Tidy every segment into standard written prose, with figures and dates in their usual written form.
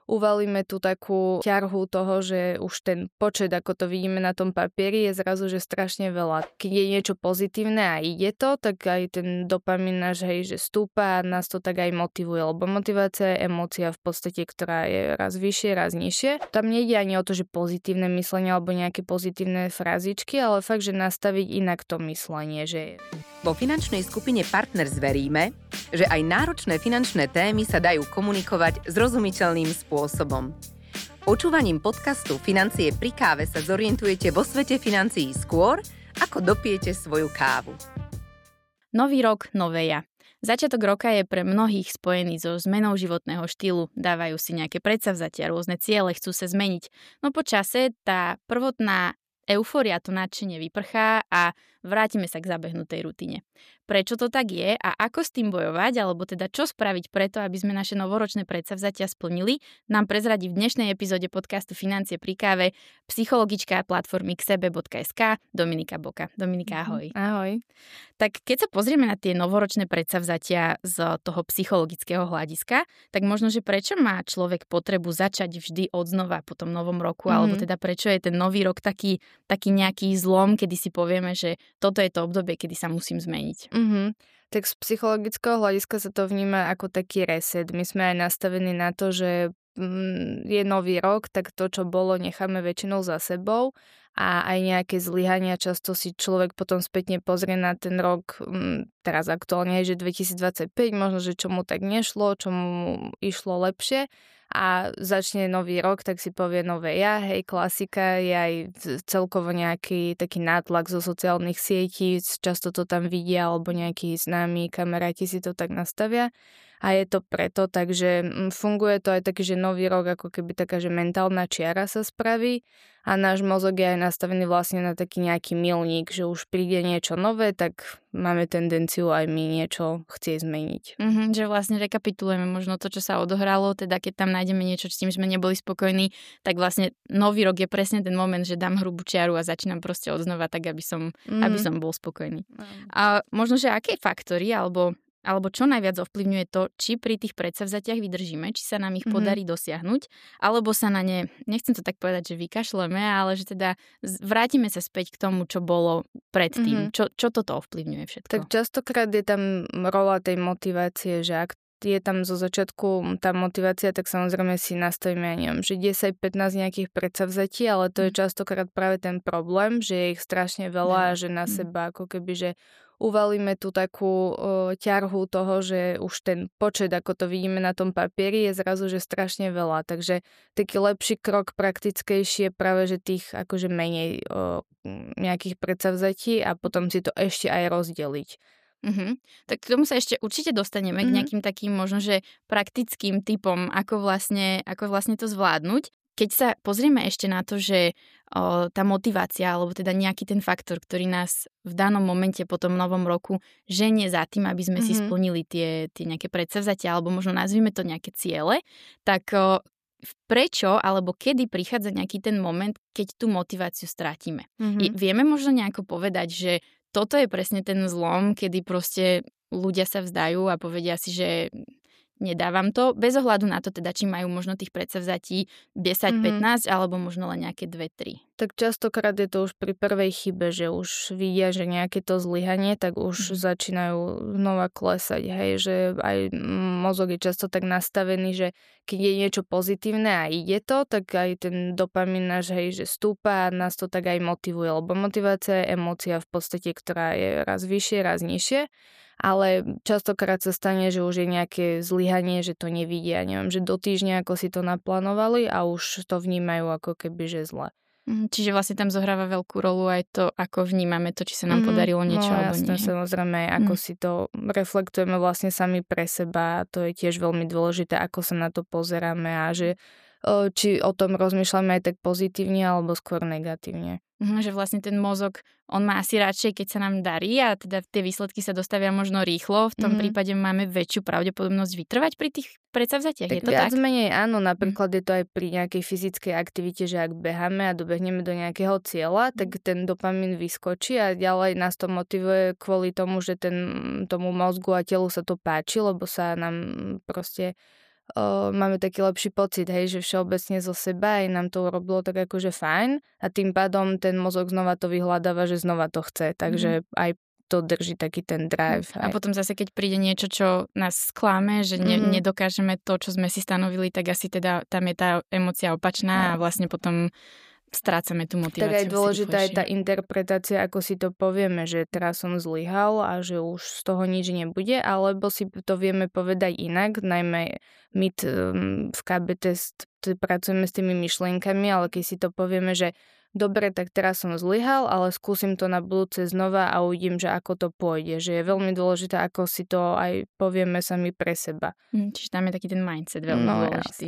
uvalíme tú takú ťarhu toho, že už ten počet, ako to vidíme na tom papieri, je zrazu, že strašne veľa. Keď je niečo pozitívne a ide to, tak aj ten dopamín náš, hej, že stúpa a nás to tak aj motivuje, lebo motivácia je emócia v podstate, ktorá je raz vyššie, raz nižšie. Tam nejde ani o to, že pozitívne myslenie alebo nejaké pozitívne frázičky, ale fakt, že nastaviť inak to myslenie, že Vo finančnej skupine Partners veríme, že aj náročné finančné témy sa dajú komunikovať zrozumiteľným spôsobom. Počúvaním podcastu Financie pri káve sa zorientujete vo svete financií skôr, ako dopijete svoju kávu. Nový rok, nové ja. Začiatok roka je pre mnohých spojený so zmenou životného štýlu. Dávajú si nejaké predsavzatia, rôzne ciele, chcú sa zmeniť. No po čase tá prvotná eufória, to nadšenie vyprchá a vrátime sa k zabehnutej rutine. Prečo to tak je a ako s tým bojovať, alebo teda čo spraviť preto, aby sme naše novoročné predsavzatia splnili, nám prezradí v dnešnej epizóde podcastu Financie pri káve psychologička platformy ksebe.sk Dominika Boka. Dominika, ahoj. ahoj. Tak keď sa pozrieme na tie novoročné predsavzatia z toho psychologického hľadiska, tak možno, že prečo má človek potrebu začať vždy odznova po tom novom roku, alebo teda prečo je ten nový rok taký nejaký zlom, kedy si povieme, že toto je to obdobie, kedy sa musím zmeniť. Tak z psychologického hľadiska sa to vníma ako taký reset. My sme aj nastavení na to, že je nový rok, tak to, čo bolo, necháme väčšinou za sebou a aj nejaké zlyhania, často si človek potom spätne pozrie na ten rok, teraz aktuálne je, že 2025, možno, že čo mu tak nešlo, čo mu išlo lepšie a začne nový rok, tak si povie nové ja, hej, klasika, je aj celkovo nejaký taký nátlak zo sociálnych sietí, často to tam vidia, alebo nejakí známi kamaráti si to tak nastavia. A je to preto, takže funguje to aj taký, že nový rok ako keby taká, že mentálna čiara sa spraví a náš mozog je aj nastavený vlastne na taký nejaký milník, že už príde niečo nové, tak máme tendenciu aj my niečo chcieť zmeniť. Že vlastne rekapitulujeme možno to, čo sa odohralo, teda keď tam nájdeme niečo, s tým sme neboli spokojní, tak vlastne nový rok je presne ten moment, že dám hrubú čiaru a začínam proste odznova tak, aby som bol spokojný. A možno, že aké faktory alebo čo najviac ovplyvňuje to, či pri tých predsavzatiach vydržíme, či sa nám ich podarí dosiahnuť, alebo sa na ne, nechcem to tak povedať, že vykašleme, ale že teda vrátime sa späť k tomu, čo bolo predtým. Čo toto ovplyvňuje všetko? Tak častokrát je tam rola tej motivácie, že ak je tam zo začiatku tá motivácia, tak samozrejme si nastavíme, ja neviem, že 10-15 nejakých predsavzatí, ale to je častokrát práve ten problém, že je ich strašne veľa a že na seba ako keby, že uvalíme tú takú ťarhu toho, že už ten počet, ako to vidíme na tom papieri, je zrazu, že strašne veľa. Takže taký lepší krok, praktickejšie práve, že tých akože menej nejakých predsavzatí a potom si to ešte aj rozdeliť. Tak k tomu sa ešte určite dostaneme k nejakým takým možno, že praktickým typom, ako vlastne to zvládnuť. Keď sa pozrieme ešte na to, že tá motivácia, alebo teda nejaký ten faktor, ktorý nás v danom momente po tom novom roku ženie za tým, aby sme si splnili tie nejaké predsavzatia, alebo možno nazvime to nejaké ciele, tak prečo alebo kedy prichádza nejaký ten moment, keď tú motiváciu strátime? Vieme možno nejako povedať, že toto je presne ten zlom, kedy proste ľudia sa vzdajú a povedia si, že nedávam to, bez ohľadu na to teda, či majú možno tých predsavzatí 10-15 alebo možno len nejaké 2-3. Tak častokrát je to už pri prvej chybe, že už vidia, že nejaké to zlyhanie, tak už začínajú znova klesať, hej, že aj mozog je často tak nastavený, že keď je niečo pozitívne a ide to, tak aj ten dopamín náš, hej, že stúpa a nás to tak aj motivuje, lebo motivácia je emócia v podstate, ktorá je raz vyššie, raz nižšie. Ale častokrát sa stane, že už je nejaké zlyhanie, že to nevidia, neviem, že do týždňa ako si to naplánovali a už to vnímajú ako keby, že zle. Čiže vlastne tam zohráva veľkú rolu aj to, ako vnímame to, či sa nám podarilo niečo alebo nie. Samozrejme, ako si to reflektujeme vlastne sami pre seba, to je tiež veľmi dôležité, ako sa na to pozeráme a že či o tom rozmýšľame aj tak pozitívne alebo skôr negatívne. Že vlastne ten mozog, on má asi radšej, keď sa nám darí a teda tie výsledky sa dostavia možno rýchlo. V tom prípade máme väčšiu pravdepodobnosť vytrvať pri tých predsavzatiach. Je to viac tak? Menej áno, napríklad je to aj pri nejakej fyzickej aktivite, že ak beháme a dobehneme do nejakého cieľa, tak ten dopamín vyskočí a ďalej nás to motivuje kvôli tomu, že tomu mozgu a telu sa to páči, lebo sa nám proste máme taký lepší pocit, hej, že všeobecne zo seba aj nám to urobilo tak akože fajn a tým pádom ten mozog znova to vyhľadáva, že znova to chce, takže aj to drží taký ten drive. A potom zase, keď príde niečo, čo nás sklame, že nedokážeme to, čo sme si stanovili, tak asi teda tam je tá emócia opačná a vlastne potom strácame tú motiváciu. Tak aj dôležitá je tá interpretácia, ako si to povieme, že teraz som zlyhal a že už z toho nič nebude, alebo si to vieme povedať inak, najmä my v KBT pracujeme s tými myšlienkami, ale keď si to povieme, že dobre, tak teraz som zlyhal, ale skúsim to na budúce znova a uvidím, že ako to pôjde. Že je veľmi dôležité, ako si to aj povieme sami pre seba. Čiže tam je taký ten mindset veľmi dôležitý.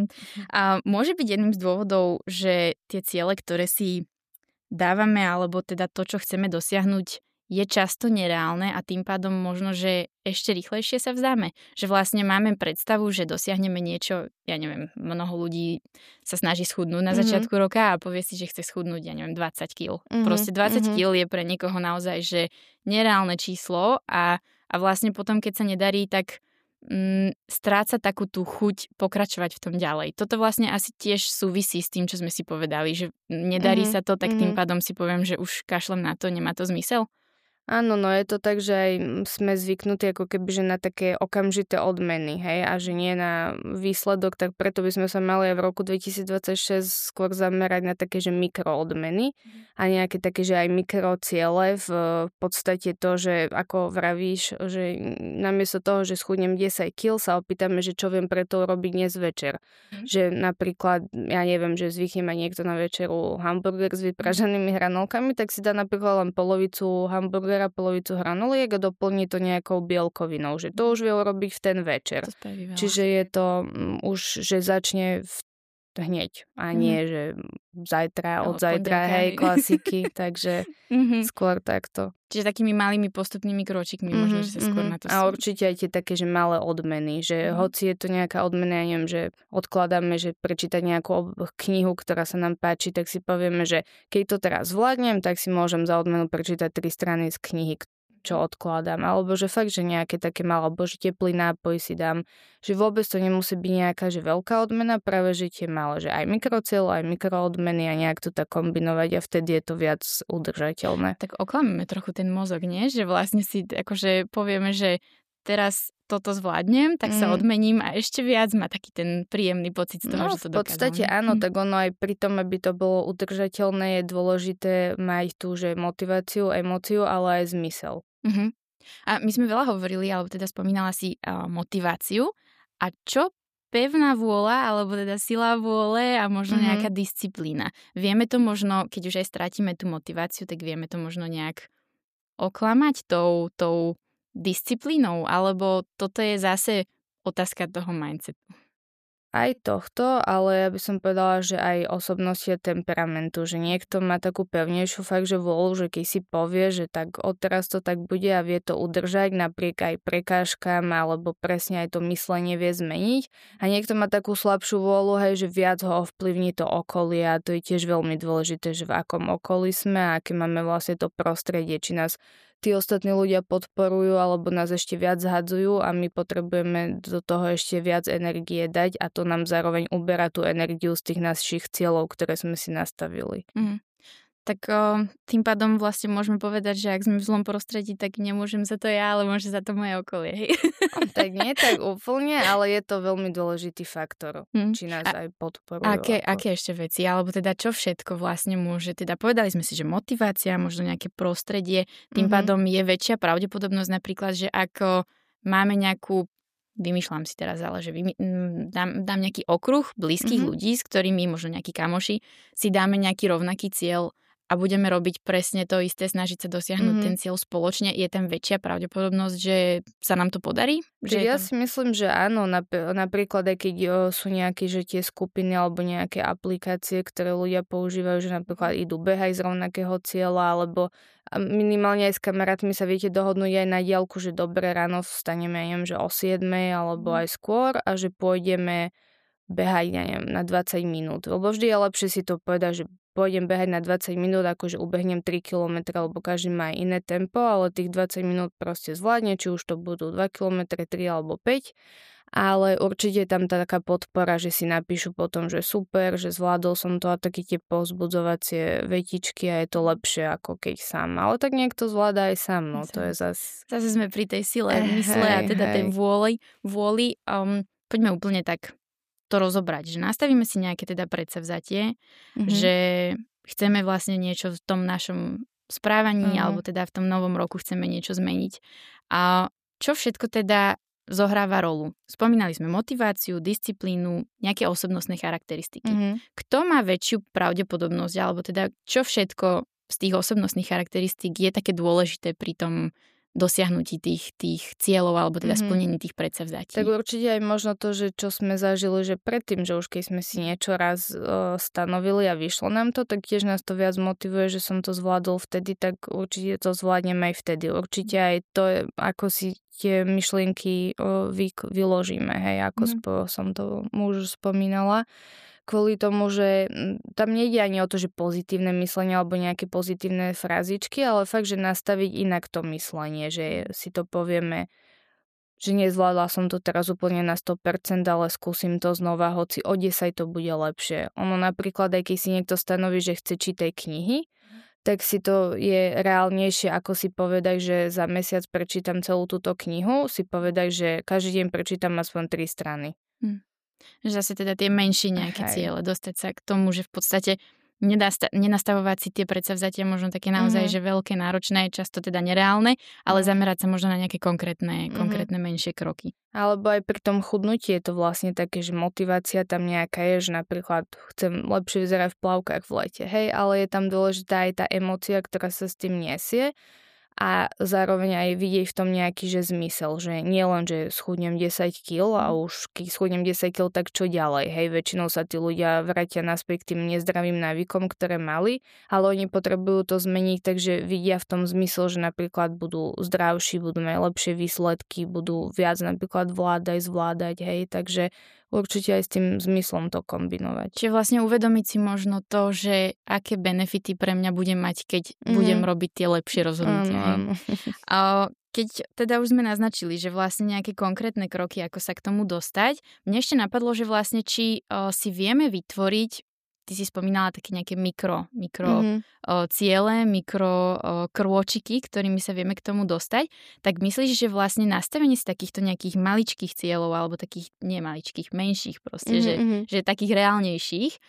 A môže byť jedným z dôvodov, že tie ciele, ktoré si dávame, alebo teda to, čo chceme dosiahnuť, je často nereálne a tým pádom možno, že ešte rýchlejšie sa vzdáme. Že vlastne máme predstavu, že dosiahneme niečo, ja neviem, mnoho ľudí sa snaží schudnúť na začiatku roka a povie si, že chce schudnúť, ja neviem, 20 kg. Proste 20 kg je pre niekoho naozaj, že nereálne číslo a vlastne potom, keď sa nedarí, tak stráca takú tú chuť pokračovať v tom ďalej. Toto vlastne asi tiež súvisí s tým, čo sme si povedali, že nedarí sa to, tak tým pádom si poviem, že už kašlem na to, nemá to zmysel. Áno, no je to tak, že aj sme zvyknutí ako keby, že na také okamžité odmeny, hej, a že nie na výsledok, tak preto by sme sa mali aj v roku 2026 skôr zamerať na také, že mikroodmeny a nejaké také, že aj mikrociele v podstate to, že ako vravíš, že namiesto toho, že schudnem 10 kg, sa opýtame, že čo viem preto urobiť dnes večer. Že napríklad, ja neviem, že zvykne mať niekto na večeru hamburger s vypražanými hranolkami, tak si dá napríklad len polovicu hamburgera, polovicu hranoliek a doplní to nejakou bielkovinou, že to už vie urobiť v ten večer. Čiže je to už, že začne hneď a nie, že zajtra, od zajtra, hej, klasiky, takže skôr takto. Čiže takými malými postupnými kročikmi možno, že sa skôr na to A určite aj tie také, že malé odmeny, že hoci je to nejaká odmena, ja neviem, že odkladáme, že prečítať nejakú knihu, ktorá sa nám páči, tak si povieme, že keď to teraz zvládnem, tak si môžem za odmenu prečítať 3 strany z knihy, čo odkladám. Alebo že fakt, že nejaké také malé, alebo že teplý nápoj si dám. Že vôbec to nemusí byť nejaká, že veľká odmena, práve že tie malé, že aj mikrocieľ, aj mikroodmeny a nejak to tak kombinovať a vtedy je to viac udržateľné. Tak oklameme trochu ten mozog, nie? Že vlastne si akože povieme, že teraz toto zvládnem, tak sa odmením a ešte viac má taký ten príjemný pocit z toho, že to dokázam. V podstate áno, tak ono aj pri tom, aby to bolo udržateľné, je dôležité mať tú, že motiváciu, emóciu, ale aj zmysel. A my sme veľa hovorili, alebo teda spomínala si motiváciu. A čo pevná vôľa, alebo teda sila vôle a možno nejaká disciplína? Vieme to možno, keď už aj strátime tú motiváciu, tak vieme to možno nejak oklamať tou disciplínou? Alebo toto je zase otázka toho mindsetu? Aj tohto, ale ja by som povedala, že aj osobnosti a temperamentu, že niekto má takú pevnejšiu fakt, že vôľu, že keď si povie, že tak odteraz to tak bude a vie to udržať napriek aj prekážkam alebo presne aj to myslenie vie zmeniť a niekto má takú slabšiu vôľu, hej, že viac ho ovplyvní to okolie a to je tiež veľmi dôležité, že v akom okolí sme a aké máme vlastne to prostredie, či nás tí ostatní ľudia podporujú alebo nás ešte viac zhadzujú a my potrebujeme do toho ešte viac energie dať a to nám zároveň uberá tú energiu z tých našich cieľov, ktoré sme si nastavili. Tak tým pádom vlastne môžeme povedať, že ak sme v zlom prostredí, tak nemôžem za to ja, ale môže za to moje okolie. Hej? Tak nie tak úplne, ale je to veľmi dôležitý faktor, či nás aj podporujú. Aké ešte veci, alebo teda čo všetko vlastne môže, teda povedali sme si, že motivácia, možno nejaké prostredie, tým pádom je väčšia pravdepodobnosť napríklad, že ako máme nejakú, vymýšľam si teraz, ale že dám nejaký okruh blízkych ľudí, s ktorými možno nejakí kamoši, si dáme nejaký rovnaký cieľ a budeme robiť presne to isté, snažiť sa dosiahnuť ten cieľ spoločne, je tam väčšia pravdepodobnosť, že sa nám to podarí? Ja si myslím, že áno, napríklad aj keď sú nejaké, že tie skupiny alebo nejaké aplikácie, ktoré ľudia používajú, že napríklad idú behať z rovnakého cieľa, alebo minimálne aj s kamarátmi sa viete dohodnúť aj na diaľku, že dobre ráno vstaneme, neviem, že o 7 alebo aj skôr a že pôjdeme behať, neviem, na 20 minút. Lebo vždy je lepšie si to povedať, že pôjdem behať na 20 minút, ako že ubehnem 3 km, lebo každý má iné tempo, ale tých 20 minút proste zvládne, či už to budú 2 km, 3 alebo 5. ale určite je tam taká podpora, že si napíšu potom, že super, že zvládol som to a také tie povzbudzovacie vetičky a je to lepšie ako keď sám. Ale tak niekto zvláda aj sám, no to je zase... Zase sme pri tej sile mysle a teda tej vôli. Poďme úplne tak to rozobrať, že nastavíme si nejaké teda predsavzatie, že chceme vlastne niečo v tom našom správaní alebo teda v tom novom roku chceme niečo zmeniť. A čo všetko teda zohráva rolu? Spomínali sme motiváciu, disciplínu, nejaké osobnostné charakteristiky. Kto má väčšiu pravdepodobnosť, alebo teda čo všetko z tých osobnostných charakteristík je také dôležité pri tom dosiahnutí tých cieľov alebo teda splnení tých predsavzatí? Tak určite aj možno to, že čo sme zažili, že predtým, že už keď sme si niečo raz stanovili a vyšlo nám to, tak tiež nás to viac motivuje, že som to zvládol vtedy, tak určite to zvládnem aj vtedy. Určite aj to, ako si tie myšlienky vyložíme, hej, ako som to už spomínala. Kvôli tomu, že tam nejde ani o to, že pozitívne myslenie alebo nejaké pozitívne frázičky, ale fakt, že nastaviť inak to myslenie, že si to povieme, že nezvládla som to teraz úplne na 100%, ale skúsim to znova, hoci o 10 to bude lepšie. Ono napríklad, aj keď si niekto stanoví, že chce čítať knihy, tak si to je reálnejšie, ako si povedať, že za mesiac prečítam celú túto knihu, si povedať, že každý deň prečítam aspoň 3 strany. Že zase teda tie menšie nejaké ciele, dostať sa k tomu, že v podstate nenastavovať si tie predsavzatia možno také naozaj, že veľké, náročné, často teda nereálne, ale zamerať sa možno na nejaké konkrétne menšie kroky. Alebo aj pri tom chudnutí je to vlastne také, že motivácia tam nejaká je, že napríklad chcem lepšie vyzerať v plavkách v lete, hej, ale je tam dôležitá aj tá emócia, ktorá sa s tým nesie. A zároveň aj vidieť v tom nejaký že zmysel, že nie len, že schudnem 10 kg a už keď schudnem 10 kg, tak čo ďalej, hej, väčšinou sa tí ľudia vrátia naspäť k tým nezdravým návykom, ktoré mali, ale oni potrebujú to zmeniť, takže vidia v tom zmysel, že napríklad budú zdravší, budú mať lepšie výsledky, budú viac napríklad zvládať, hej, takže určite aj s tým zmyslom to kombinovať. Čiže vlastne uvedomiť si možno to, že aké benefity pre mňa budem mať, keď budem robiť tie lepšie rozhodnutia. A keď teda už sme naznačili, že vlastne nejaké konkrétne kroky, ako sa k tomu dostať, mne ešte napadlo, že vlastne či si vieme vytvoriť, ty si spomínala také nejaké mikro ciele, krôčiky, ktorými sa vieme k tomu dostať, tak myslíš, že vlastne nastavenie z takýchto nejakých maličkých cieľov, alebo takých nemaličkých, menších proste, že takých reálnejších,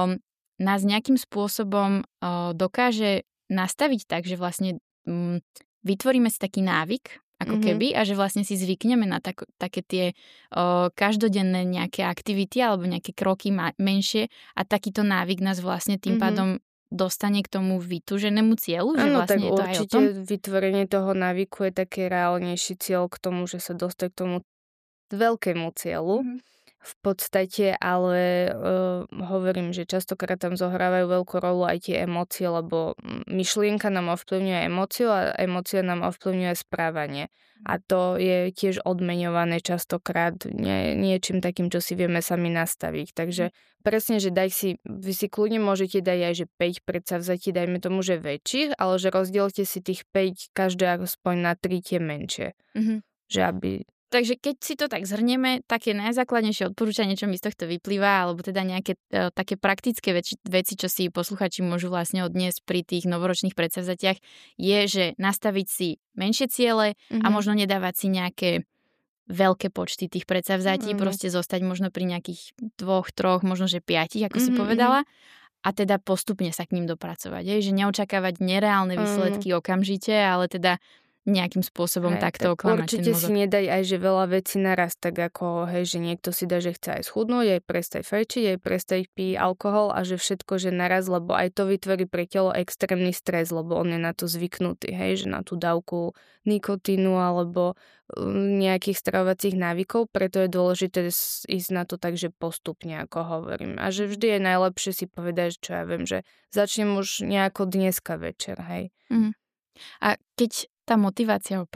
nás nejakým spôsobom dokáže nastaviť tak, že vlastne vytvoríme si taký návyk, ako keby, a že vlastne si zvykneme na také tie každodenné nejaké aktivity alebo nejaké kroky menšie a takýto návyk nás vlastne tým pádom dostane k tomu vytúženému cieľu, že vlastne tak je to aj o tom. určite vytvorenie toho návyku je taký reálnejší cieľ k tomu, že sa dostať k tomu veľkému cieľu. V podstate, ale hovorím, že častokrát tam zohrávajú veľkú rolu aj tie emócie, lebo myšlienka nám ovplyvňuje emóciu a emócia nám ovplyvňuje správanie. A to je tiež odmeňované častokrát niečím takým, čo si vieme sami nastaviť. Takže presne, že vy si kľudne môžete dať aj, že 5 predsavzatí, dajme tomu, že väčších, ale že rozdielte si tých 5 každé aspoň na 3 tie menšie. Že aby... Takže keď si to tak zhrnieme, také najzákladnejšie odporúčanie, čo mi z tohto vyplýva, alebo teda nejaké také praktické veci, čo si posluchači môžu vlastne odniesť pri tých novoročných predsavzatiach, je, že nastaviť si menšie ciele a možno nedávať si nejaké veľké počty tých predsavzatí, proste zostať možno pri nejakých 2, 3, možno že 5, ako si povedala. A teda postupne sa k ním dopracovať. Že neočakávať nereálne výsledky okamžite, ale teda nejakým spôsobom takto oklamať ten mozog. Určite si nedaj aj, že veľa vecí naraz, tak ako, že niekto si dá, že chce aj schudnúť, aj prestať fajčiť, aj prestať piť alkohol a že všetko, že naraz, lebo aj to vytvorí pre telo extrémny stres, lebo on je na to zvyknutý, že na tú dávku nikotínu alebo nejakých stravovacích návykov, preto je dôležité ísť na to tak, že postupne, ako hovorím. A že vždy je najlepšie si povedať, čo ja viem, že začnem už nejako dneska večer, hej. A keď tá motivácia opadne,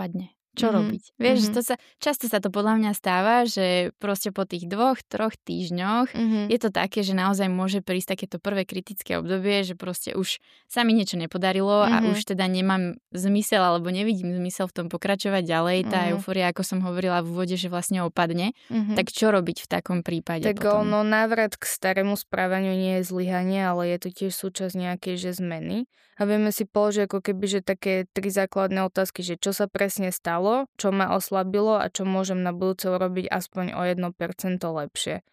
čo robiť. Vieš, často sa to podľa mňa stáva, že proste po tých 2-3 týždňoch je to také, že naozaj môže prísť takéto prvé kritické obdobie, že proste už sa mi niečo nepodarilo a už teda nemám zmysel alebo nevidím zmysel v tom pokračovať ďalej. Tá eufória, ako som hovorila v úvode, že vlastne opadne. Tak čo robiť v takom prípade tak potom? Návrat k starému správaniu nie je zlyhanie, ale je to tiež súčasť nejakej že zmeny. A vieme si položiť ako keby, že také 3 základné otázky, že čo sa presne stalo, čo ma oslabilo a čo môžem na budúce urobiť aspoň o 1% lepšie.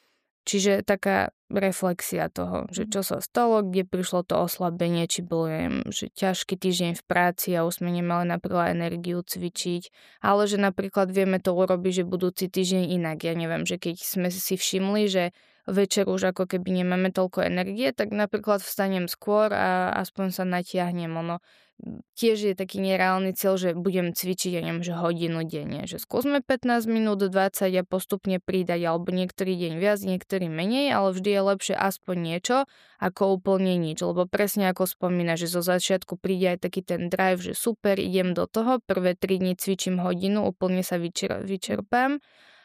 Čiže taká reflexia toho, že čo sa stalo, kde prišlo to oslabenie, či bol, že ťažký týždeň v práci a už sme nemali napríklad energiu cvičiť, ale že napríklad vieme to urobiť, že budúci týždeň inak. Ja neviem, že keď sme si všimli, že večer už ako keby nemáme toľko energie, tak napríklad vstanem skôr a aspoň sa natiahnem. Tiež je taký nereálny cieľ, že budem cvičiť, ja neviem, že hodinu denne. Že skúsme 15 minút, 20 a postupne pridať, alebo niektorý deň viac, niektorý menej, ale vždy je lepšie aspoň niečo, ako úplne nič. Lebo presne ako spomína, že zo začiatku príde aj taký ten drive, že super, idem do toho, prvé 3 dni cvičím hodinu, úplne sa vyčerpám.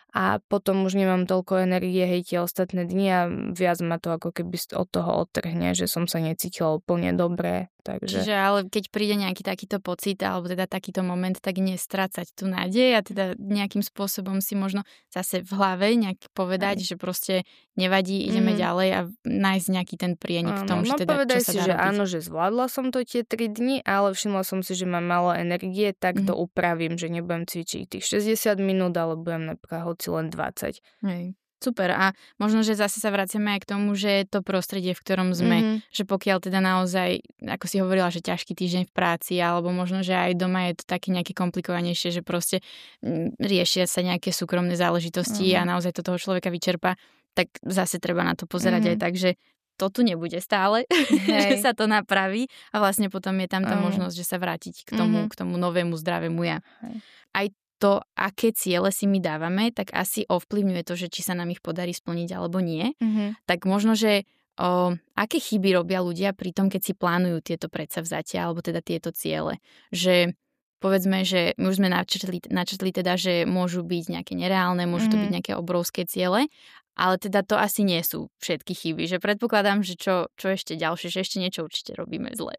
A potom už nemám toľko energie, hej, tie ostatné dni a viac ma to ako keby od toho odtrhne, že som sa necítila úplne dobre. Takže... Čiže ale keď príde nejaký takýto pocit alebo teda takýto moment, tak nestrácať tú nádej a teda nejakým spôsobom si možno zase v hlave nejak povedať, že proste nevadí, ideme ďalej a nájsť nejaký ten prienik v tom, že teda čo sa dá že robiť. Áno, že zvládla som to tie 3 dni, ale všimla som si, že mám málo energie, tak to upravím, že nebudem cvičiť tých 60 minút, ale budem napríklad hoci len 20. Hej. Super. A možno, že zase sa vraciame aj k tomu, že to prostredie, v ktorom sme, že pokiaľ teda naozaj, ako si hovorila, že ťažký týždeň v práci, alebo možno, že aj doma je to také nejaké komplikovanejšie, že proste riešia sa nejaké súkromné záležitosti a naozaj to toho človeka vyčerpá, tak zase treba na to pozerať aj tak, že to tu nebude stále, že sa to napraví a vlastne potom je tam tá možnosť, že sa vrátiť k tomu novému zdravému ja. Aj to, aké ciele si my dávame, tak asi ovplyvňuje to, že či sa nám ich podarí splniť alebo nie. Tak možno, že aké chyby robia ľudia pri tom, keď si plánujú tieto predsavzatia alebo teda tieto ciele. Že povedzme, že my už sme načrtli teda, že môžu byť nejaké nereálne, môžu to byť nejaké obrovské ciele, ale teda to asi nie sú všetky chyby. Že predpokladám, že čo ešte ďalšie, že ešte niečo určite robíme zle.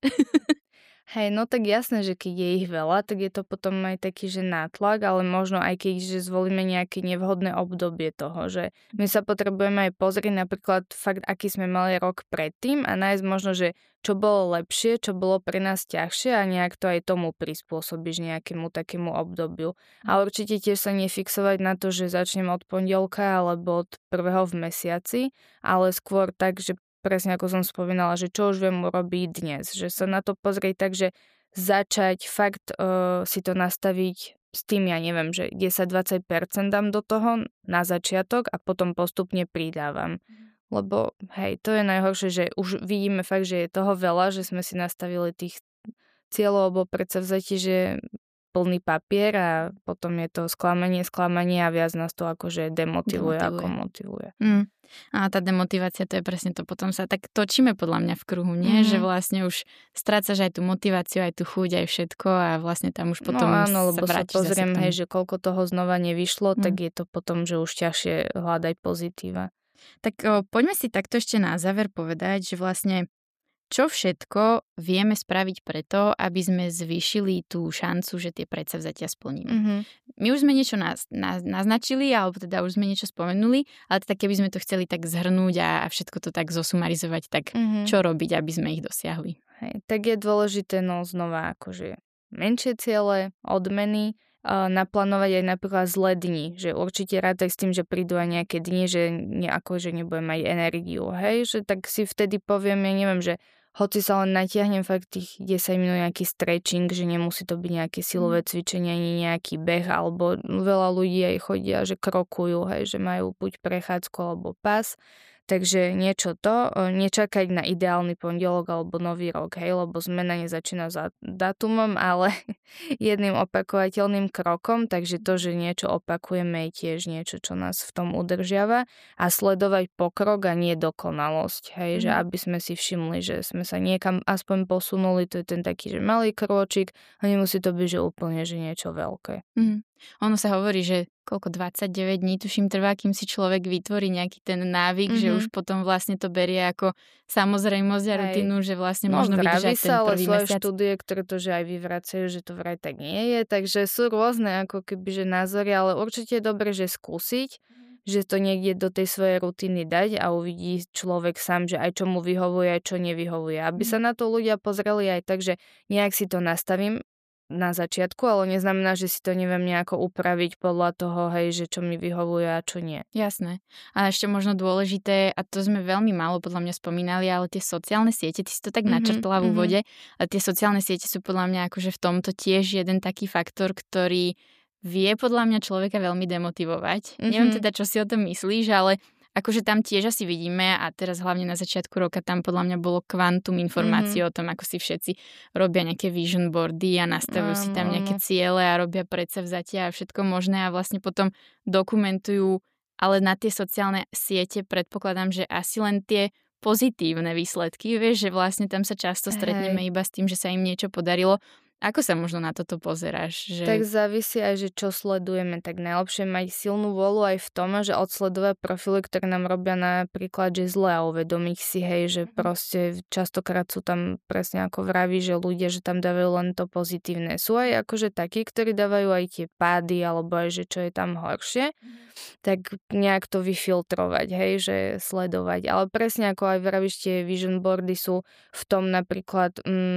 Hej, no tak jasné, že keď je ich veľa, tak je to potom aj taký, že nátlak, ale možno aj keď že zvolíme nejaké nevhodné obdobie toho, že my sa potrebujeme aj pozrieť napríklad fakt, aký sme mali rok predtým a nájsť možno, že čo bolo lepšie, čo bolo pre nás ťažšie a nejak to aj tomu prispôsobiš nejakému takému obdobiu. A určite tiež sa nefixovať na to, že začnem od pondelka alebo od 1. v mesiaci, ale skôr tak, že presne ako som spomínala, že čo už viem urobiť dnes. Že sa na to pozrieť tak, že začať fakt si to nastaviť s tým, ja neviem, že 10-20% dám do toho na začiatok a potom postupne pridávam. Lebo hej, to je najhoršie, že už vidíme fakt, že je toho veľa, že sme si nastavili tých cieľov alebo predsavzatí, že plný papier a potom je to sklamanie a viac nás to akože demotivuje. Ako motivuje. A tá demotivácia, to je presne to. Potom sa tak točíme podľa mňa v kruhu, nie? Že vlastne už strácaš aj tú motiváciu, aj tú chuť, aj všetko a vlastne tam už potom áno, lebo sa pozriem, hej, že koľko toho znova nevyšlo, tak je to potom, že už ťažšie hľadať pozitíva. Tak poďme si takto ešte na záver povedať, že vlastne čo všetko vieme spraviť preto, aby sme zvýšili tú šancu, že tie predsavzatia splníme. My už sme niečo naznačili, alebo teda už sme niečo spomenuli, ale teda keby sme to chceli tak zhrnúť a všetko to tak zosumarizovať, tak čo robiť, aby sme ich dosiahli? Hej, tak je dôležité znova akože menšie ciele, odmeny, naplánovať aj napríklad zlé dni, že určite rátaj s tým, že prídu aj nejaké dni, že nebudem mať energiu, hej, že tak si vtedy poviem, ja neviem, že hoci sa len natiahnem fakt tých 10 minút nejaký stretching, že nemusí to byť nejaké silové cvičenie, ani nejaký beh, alebo veľa ľudí aj chodia, že krokujú, hej, že majú buď prechádzku alebo pas, Takže niečo nečakať na ideálny pondelok alebo nový rok, hej, lebo zmena nezačína za dátumom, ale jedným opakovateľným krokom, takže to, že niečo opakujeme, je tiež niečo, čo nás v tom udržiava a sledovať pokrok a nie dokonalosť, hej, že aby sme si všimli, že sme sa niekam aspoň posunuli, to je ten taký, že malý krôčik a nemusí to byť, že úplne, že niečo veľké. Ono sa hovorí, že koľko 29 dní tuším trvá, kým si človek vytvorí nejaký ten návyk, že už potom vlastne to berie ako samozrejmosť a rutinu, že vlastne možno vydržať ten prvý mesiac. Ale štúdie, ktoré to že aj vyvracajú, že to vraj tak nie je, takže sú rôzne ako keby, že názory, ale určite je dobre, že skúsiť, že to niekde do tej svojej rutiny dať a uvidí človek sám, že aj čo mu vyhovuje, aj čo nevyhovuje. Aby sa na to ľudia pozreli aj tak, že nejak si to nastavím na začiatku, ale neznamená, že si to neviem nejako upraviť podľa toho, hej, že čo mi vyhovuje a čo nie. Jasné. A ešte možno dôležité, a to sme veľmi málo podľa mňa spomínali, ale tie sociálne siete, ty si to tak načrtla v úvode, a tie sociálne siete sú podľa mňa akože v tomto tiež jeden taký faktor, ktorý vie podľa mňa človeka veľmi demotivovať. Neviem teda, čo si o tom myslíš, ale akože tam tiež asi vidíme a teraz hlavne na začiatku roka tam podľa mňa bolo kvantum informácií o tom, ako si všetci robia nejaké vision boardy a nastavujú si tam nejaké ciele a robia predsavzatia a všetko možné a vlastne potom dokumentujú, ale na tie sociálne siete predpokladám, že asi len tie pozitívne výsledky, vieš, že vlastne tam sa často stretneme iba s tým, že sa im niečo podarilo. Ako sa možno na toto pozeráš? Že... Tak závisí aj, že čo sledujeme. Tak najlepšie mať silnú vôľu aj v tom, že odsledovať profily, ktoré nám robia napríklad, že zle a uvedomiť si, hej, že proste častokrát sú tam presne ako vraví, že ľudia, že tam dávajú len to pozitívne. Sú aj akože takí, ktorí dávajú aj tie pády, alebo aj, že čo je tam horšie. Tak nejak to vyfiltrovať, hej, že sledovať. Ale presne ako aj vravíš, tie vision boardy sú v tom napríklad,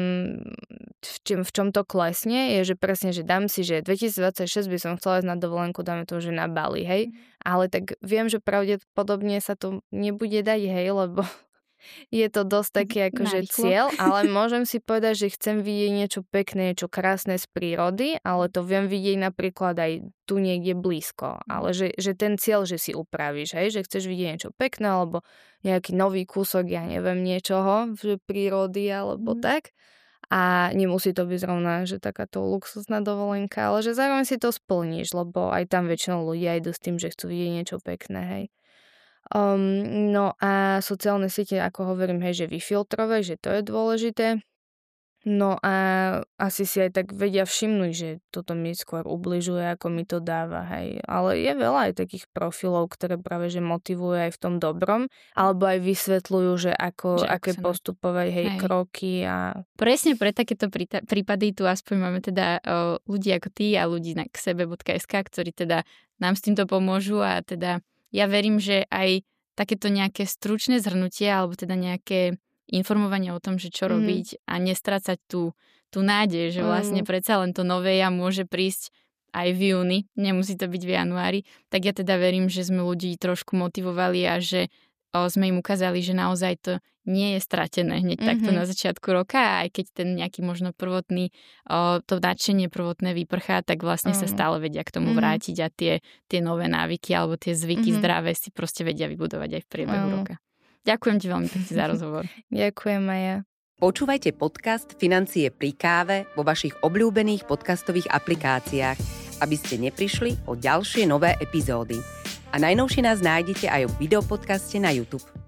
v čom to klesne, je, že presne, že dám si, že 2026 by som chcela ísť na dovolenku, dáme to, že na Bali, hej. Ale tak viem, že pravdepodobne sa to nebude dať, hej, lebo je to dosť taký akože cieľ, ale môžem si povedať, že chcem vidieť niečo pekné, niečo krásne z prírody, ale to viem vidieť napríklad aj tu niekde blízko. Ale že ten cieľ, že si upravíš, hej, že chceš vidieť niečo pekné, alebo nejaký nový kúsok, ja neviem, niečoho, že prírody, alebo tak. A nemusí to byť zrovna, že takáto luxusná dovolenka, ale že zároveň si to splníš, lebo aj tam väčšinou ľudia idú s tým, že chcú vidieť niečo pekné, hej. No a sociálne siete, ako hovorím, hej, že vyfiltrovať, že to je dôležité. No a asi si aj tak vedia všimnúť, že toto mi skôr ubližuje, ako mi to dáva, hej. Ale je veľa aj takých profilov, ktoré práve že motivujú aj v tom dobrom, alebo aj vysvetľujú, že aké postupovať, hej, kroky a... Presne pre takéto prípady tu aspoň máme teda ľudí ako ty a ľudí na ksebe.sk, ktorí teda nám s týmto pomôžu a teda ja verím, že aj takéto nejaké stručné zhrnutie alebo teda nejaké informovanie o tom, že čo robiť a nestrácať tú nádej, že vlastne predsa len to nové ja môže prísť aj v júni, nemusí to byť v januári, tak ja teda verím, že sme ľudí trošku motivovali a že sme im ukázali, že naozaj to nie je stratené hneď takto na začiatku roka a aj keď ten nejaký možno prvotný, to nadšenie prvotné vyprchá, tak vlastne sa stále vedia k tomu vrátiť a tie nové návyky alebo tie zvyky zdravé si proste vedia vybudovať aj v priebehu roka. Ďakujem ti veľmi pekne za rozhovor. Ďakujem aj ja. Počúvajte podcast Financie pri káve vo vašich obľúbených podcastových aplikáciách, aby ste neprišli o ďalšie nové epizódy. A najnovšie nás nájdete aj v videopodcaste na YouTube.